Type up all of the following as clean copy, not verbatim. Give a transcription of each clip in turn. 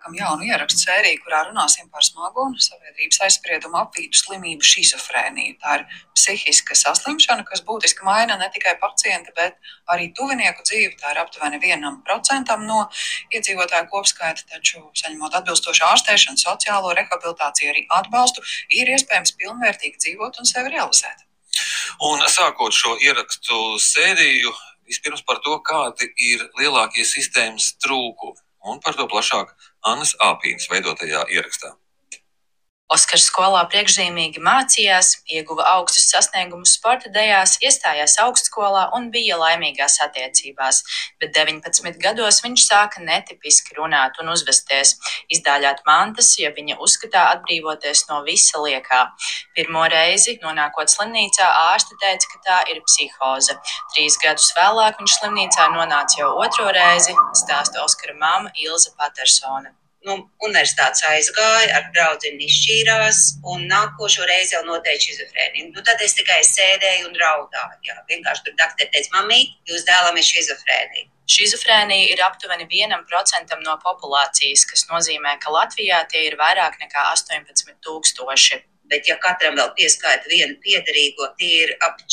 sākam jaunu ierakstu sēriju, kurā runāsim par smagu un sabiedrības aizspriedumu apvītu slimību šizofrēniju. Tā ir psihiska saslimšana, kas būtiski maina ne tikai pacienta, bet arī tuvinieku dzīvi. Tā ir aptuveni 1% no iedzīvotāju kopskaita, taču saņemot atbilstošu ārstēšanu, sociālo rehabilitāciju, arī atbalstu, ir iespējams pilnvērtīgi dzīvot un sevi realizēt. Un sākot šo ierakstu sēriju, vispirms par to, kādi ir lielākie sistēmas trūkumi, un par to plašāk Annas Āpīnes veidotajā ierakstā. Oskars skolā priekšzīmīgi mācījās, ieguva augstus sasniegumus sporta dejās, iestājās augstskolā un bija laimīgās attiecībās, bet 19 gados viņš sāka netipiski runāt un uzvesties, izdāļāt mantas, ja viņa uzskatā atbrīvoties no visa liekā. Pirmo reizi, nonākot slimnīcā, ārsti teica, ka tā ir psihoze. 3 gadus vēlāk viņš slimnīcā nonāca jau otro reizi, stāsta Oskara mamma Ilze Patersone. No universitātes aizgāja, ar draudzeni izšķīrās, un nākošo reizi jau noteikti šizofrēnija. Tad es tikai sēdēju un raudāju. Jā. Vienkārši tur doktori teica, mamīt, jūs dēlam ir šizofrēnija. Šizofrēnija ir aptuveni 1% no populācijas, kas nozīmē, ka Latvijā tie ir vairāk nekā 18,000. Bet ja katram vēl pieskaita vienu piederīgo, tie ir ap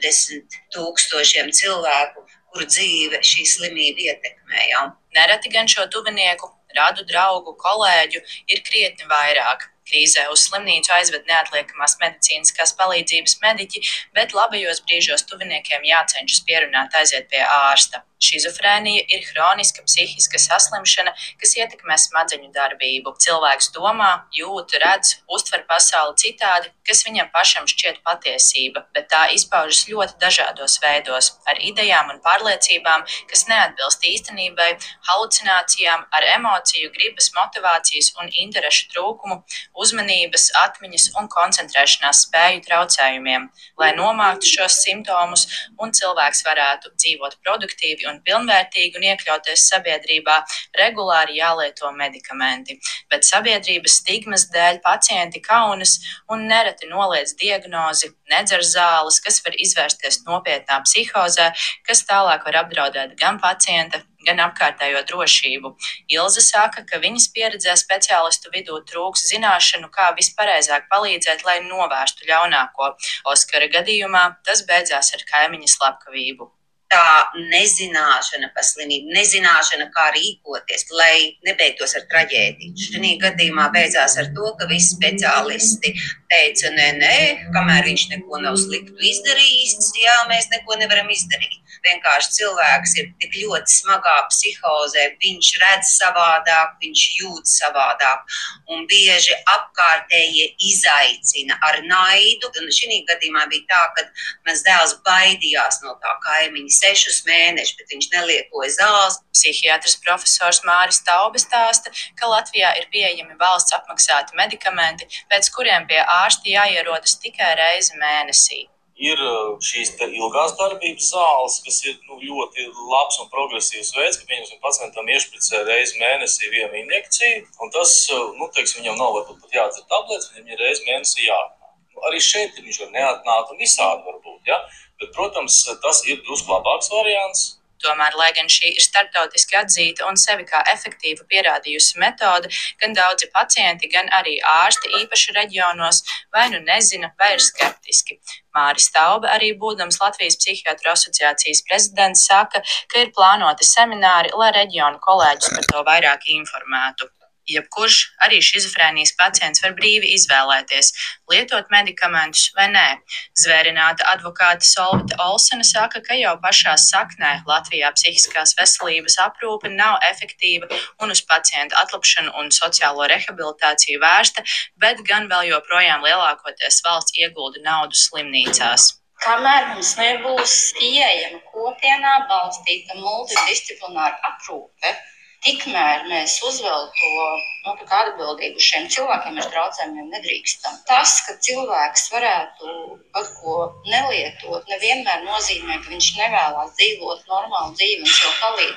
40,000 cilvēku, kuru dzīve šī slimība ietekmē. Jā. Nereti gan šo tuvinieku, radu draugu, kolēģu ir krietni vairāk. Krīzē uz slimnīcu aizved neatliekamās medicīniskās palīdzības mediķi, bet labajos brīžos tuviniekiem jācenšas pierunāt aiziet pie ārsta. Šizofrēnija ir hroniska psihiska saslimšana, kas ietekmē smadzeņu darbību. Cilvēks domā, jūt, redz, uztver pasauli citādi, kas viņam pašam šķiet patiesība, bet tā izpaužas ļoti dažādos veidos, ar idejām un pārliecībām, kas neatbilst īstenībai, halucinācijām, ar emociju, gribas, motivācijas un interešu trūkumu, uzmanības, atmiņas un koncentrēšanās spēju traucējumiem. Lai nomāktu šos simptomus un cilvēks varētu dzīvot produktīvi un pilnvērtīgi un iekļauties sabiedrībā, regulāri jālieto medikamenti. Bet sabiedrības stigmas dēļ pacienti kaunas un nereti noliedz diagnozi, nedzer zāles, kas var izvērsties nopietnā psihozē, kas tālāk var apdraudēt gan pacienta, gan apkārtējo drošību. Ilze saka, ka viņas pieredzē speciālistu vidū trūks zināšanu, kā vispareizāk palīdzēt, lai novērstu ļaunāko. Oskara gadījumā tas beidzās ar kaimiņa slepkavību. Tā nezināšana par slimību, nezināšana, kā rīkoties, lai nebeigtos ar traģēdiju. Šajā gadījumā beidzās ar to, ka visi speciālisti teica, nē, kamēr viņš neko nav sliktu izdarījis, jā, mēs neko nevaram izdarīt. Vienkārši cilvēks ir tik ļoti smagā psihozē, viņš redz savādāk, viņš jūt savādāk, un bieži apkārtējie izaicina ar naidu. Un šajā gadījumā bija tā, ka mans dēls baidījās no tā kaimiņa 6 mēnešus, bet viņš nelietoja zāles. Psihiatrs profesors Māris Taube stāsta, ka Latvijā ir pieejami valsts apmaksāti medikamenti, pēc kuriem pie ārsta jāierodas tikai reizi mēnesī. Ir šīs ilgās darbības zāles, kas ir ļoti labs un progresīvs veids, ka pacientam iešpricē reizi mēnesī vienu injekciju, un tas, viņam nav varbūt pat jādzer tabletes, viņam ir reizi mēnesī jārunā. Arī šeit viņš var neatnākt un visādi varbūt, ja? Bet, protams, tas ir drusku labāks variants. Tomēr, lai gan šī ir starptautiski atzīta un sevi kā efektīva pierādījusi metode, gan daudzi pacienti, gan arī ārsti īpaši reģionos vai nu nezina, vai ir skeptiski. Māris Taube, arī būdams Latvijas psihiatru asociācijas prezidents, saka, ka ir plānoti semināri, lai reģionu kolēģus par to vairāk informētu. Jebkurš, arī šizofrēnijas pacients var brīvi izvēlēties, lietot medikamentus vai nē. Zvērināta advokāte Solvita Olsena saka, ka jau pašā saknē Latvijā psihiskās veselības aprūpe nav efektīva un uz pacientu atlapšanu un sociālo rehabilitāciju vērsta, bet gan vēl joprojām lielākoties valsts iegulda naudu slimnīcās. Kamēr mums nebūs pieejama kopienā balstīta multidisciplināra aprūpe, tikmēr mēs uzvēl to atbildību šiem cilvēkiem ar traucējumiem nedrīkstam. Tas, ka cilvēks varētu kaut ko nelietot, nevienmēr nozīmē, ka viņš nevēlās dzīvot normālu dzīvi un sev palīdzēt.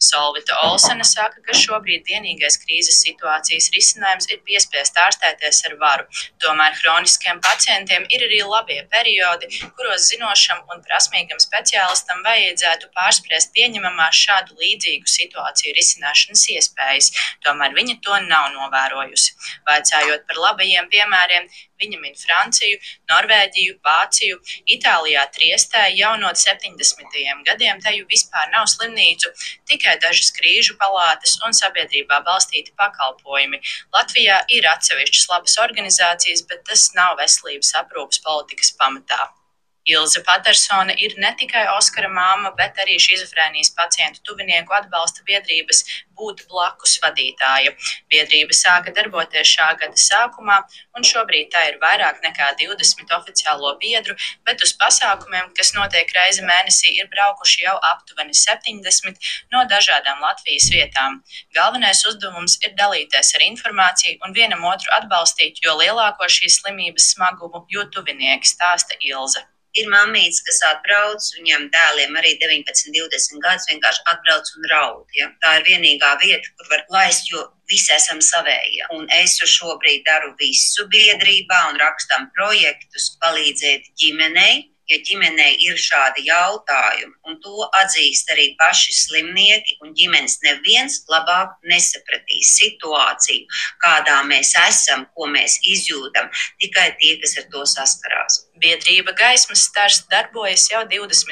Solvita Olsena saka, ka šobrīd vienīgais krīzes situācijas risinājums ir piespiest ārstēties ar varu. Tomēr hroniskiem pacientiem ir arī labie periodi, kuros zinošam un prasmīgam speciālistam vajadzētu pārspriest pieņemamās šādu līdzīgu situāciju risināšanas iespējas. Tomēr viņa to nav novērojusi. Vaicājot par labajiem piemēriem, viņa min Franciju, Norvēģiju, Vāciju, Itālijā Triestē jau no 70. gadiem teju vispār nav slimnīcu, tikai dažas krīžu palātas un sabiedrībā balstīti pakalpojumi. Latvijā ir atsevišķas labas organizācijas, bet tas nav veselības aprūpes politikas pamatā. Ilze Patersone ir ne tikai Oskara māma, bet arī šizofrēnijas pacientu tuvinieku atbalsta biedrības Būt blakus vadītāja. Biedrība sāka darboties šā gada sākumā, un šobrīd tā ir vairāk nekā 20 oficiālo biedru, bet uz pasākumiem, kas notiek reizi mēnesī, ir braukuši jau aptuveni 70 no dažādām Latvijas vietām. Galvenais uzdevums ir dalīties ar informāciju un vienam otru atbalstīt, jo lielāko šīs slimības smagumu jūt tuvinieki, stāsta Ilze. Ir mammītes, kas atbrauc, viņiem dēliem arī 19, 20 gadus vienkārši atbrauc un raud. Ja? Tā ir vienīgā vieta, kur var laist, jo visi esam savējie. Un es šobrīd daru visu biedrībā un rakstam projektus, palīdzēt ģimenei. Ja ģimenei ir šādi jautājumi, un to atzīst arī paši slimnieki, un ģimenes neviens labāk nesapratīs situāciju, kādā mēs esam, ko mēs izjūtam, tikai tie, kas ar to saskarās. Biedrība Gaismas stars darbojas jau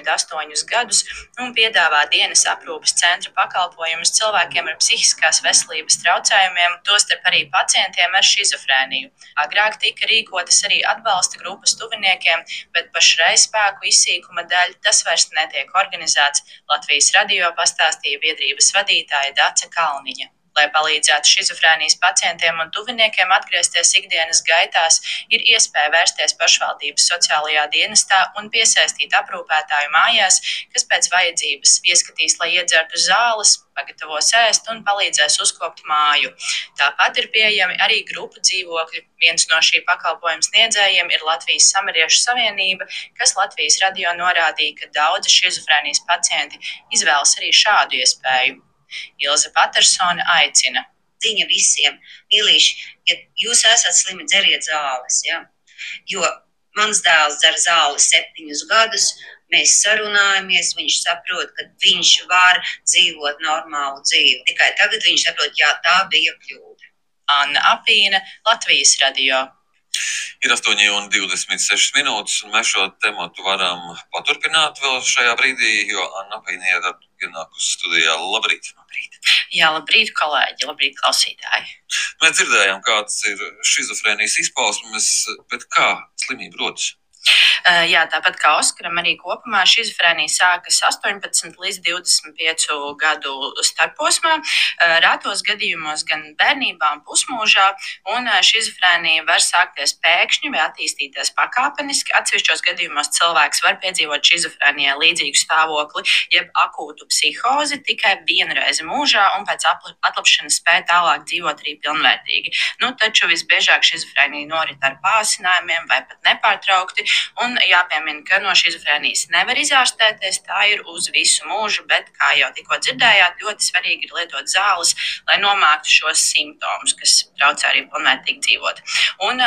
28 gadus un piedāvā dienas aprūpes centra pakalpojumus cilvēkiem ar psihiskās veselības traucējumiem, tostarp arī pacientiem ar šizofrēniju. Agrāk tika rīkotas arī atbalsta grupas tuviniekiem, bet pašreiz spēku izsīkuma dēļ tas vairs netiek organizēts, Latvijas radio pastāstīja biedrības vadītāja Dace Kalniņa. Lai palīdzētu šizofrēnijas pacientiem un tuviniekiem atgriezties ikdienas gaitās, ir iespēja vērsties pašvaldības sociālajā dienestā un piesaistīt aprūpētāju mājās, kas pēc vajadzības ieskatīs, lai iedzertu zāles, pagatavos ēst un palīdzēs uzkopt māju. Tāpat ir pieejami arī grupu dzīvokļi. Viens no šī pakalpojuma sniedzējiem ir Latvijas Samariešu savienība, kas Latvijas radio norādīja, ka daudzi šizofrēnijas pacienti izvēlas arī šādu iespēju. Ilze Patersone aicina. Ziņa visiem, mīlīši, ja jūs esat slimi, dzeriet zāles, ja? Jo mans dēls dzer zāles 7 gadus, mēs sarunājamies, viņš saprot, ka viņš var dzīvot normālu dzīvi. Tikai tagad viņš saprot, jā, tā bija kļūda. Anna Apīne, Latvijas radio. Ir 8:26, un mēs šo tematu varam paturpināt vēl šajā brīdī, jo Anna Apīne ir ienākusi studijā. Labrīt! Jā, labrīt, kolēģi, labrīt, klausītāji! Mēs dzirdējām, kādas ir šizofrēnijas izpausmes, bet kā slimība rodas? Jā, tāpat kā Oskaram, arī kopumā šizofrēnija sākas 18 līdz 25 gadu starposmā, rētos gadījumos gan bērnībā un pusmūžā, un šizofrēnija var sākties pēkšņi vai attīstīties pakāpeniski. Atsevišķos gadījumos cilvēks var piedzīvot šizofrēnijai līdzīgu stāvokli, jeb akūtu psihozi tikai vienu reizi mūžā, un pēc atlapšanas spēja tālāk dzīvot arī pilnvērtīgi. Taču visbiežāk šizofrēnija norit ar pāsinājumiem vai pat nepārtraukti. Un jāpiemina, ka no šizofrēnijas nevar izārstēties, tā ir uz visu mūžu, bet, kā jau tikko dzirdējāt, ļoti svarīgi ir lietot zāles, lai nomāktu šos simptomus, kas traucē arī pilnvērtīgi dzīvot. Un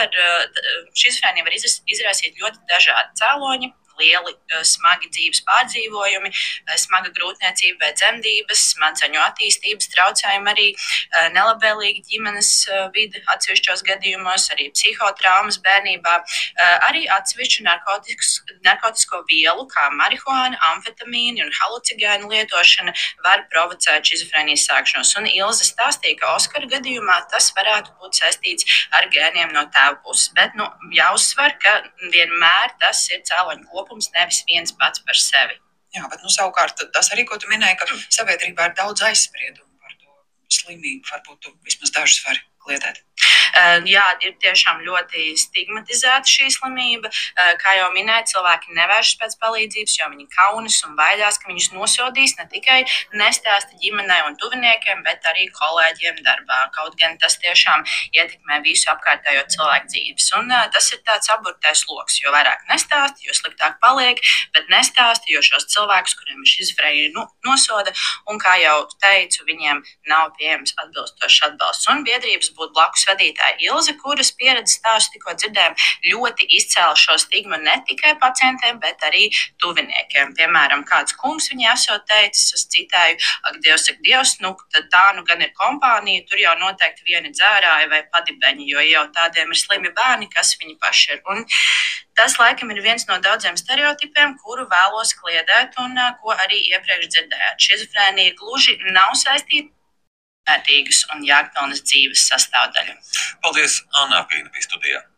šizofrēnija var izraisīt ļoti dažādi cēloņi. Lieli, smagi dzīves pārdzīvojumi, smaga grūtniecība vai dzemdības, smadzeņu attīstības traucējumi, arī nelabvēlīga ģimenes vide atsevišķos gadījumos, arī psihotraumas bērnībā, arī atsevišķu narkotisko vielu, kā marihuāna, amfetamīni un halucigēnu lietošana var provocēt šizofrēnijas sākšanos. Un Ilze stāstīja, ka Oskara gadījumā tas varētu būt saistīts ar gēniem no tēva puses, bet jāuzsver, ka vienmēr tas ir cēloņu kopums, nevis viens pats par sevi. Jā, bet savukārt tas arī, ko tu minēji, ka sabiedrībā ir daudz aizspriedumu par to slimību. Varbūt tu vismaz dažus vari kliedēt. Jā, ir tiešām ļoti stigmatizēta šī slimība. Kā jau minēju, cilvēki nevēršas pēc palīdzības, jo viņi kaunas un baidās, ka viņus nosodīs ne tikai nestāsta ģimenei un tuviniekiem, bet arī kolēģiem darbā. Kaut gan tas tiešām ietekmē visu apkārtējo cilvēku dzīves. Un tas ir tāds aburtais loks, jo vairāk nestāsta, jo sliktāk paliek, bet nestāsta, jo šos cilvēkus, kuriem ir šizofrēnija, nosoda, un kā jau teicu, viņiem nav pieejams atbilstošs atbalsts. Un biedrības būtu blakus vadītāja Ilze, kuras pieredzi stāstu tikko dzirdējām, ļoti izcēla šo stigmu ne tikai pacientiem, bet arī tuviniekiem. Piemēram, kāds kungs viņai esot teicis, es citēju, ak, Dievs, nu, tad tā nu gan ir kompānija, tur jau noteikti vieni dzērāji vai padibeņi, jo jau tādiem ir slimi bērni, kas viņi paši ir. Un tas, laikam, ir viens no daudziem stereotipiem, kuru vēlos kliedēt un ko arī iepriekš dzirdējāt. Šizofrēnija gluži nav saistīta vērtīgas un jēgpilnas dzīves sastāvdaļa. Paldies, Anna Apīna bija studijā.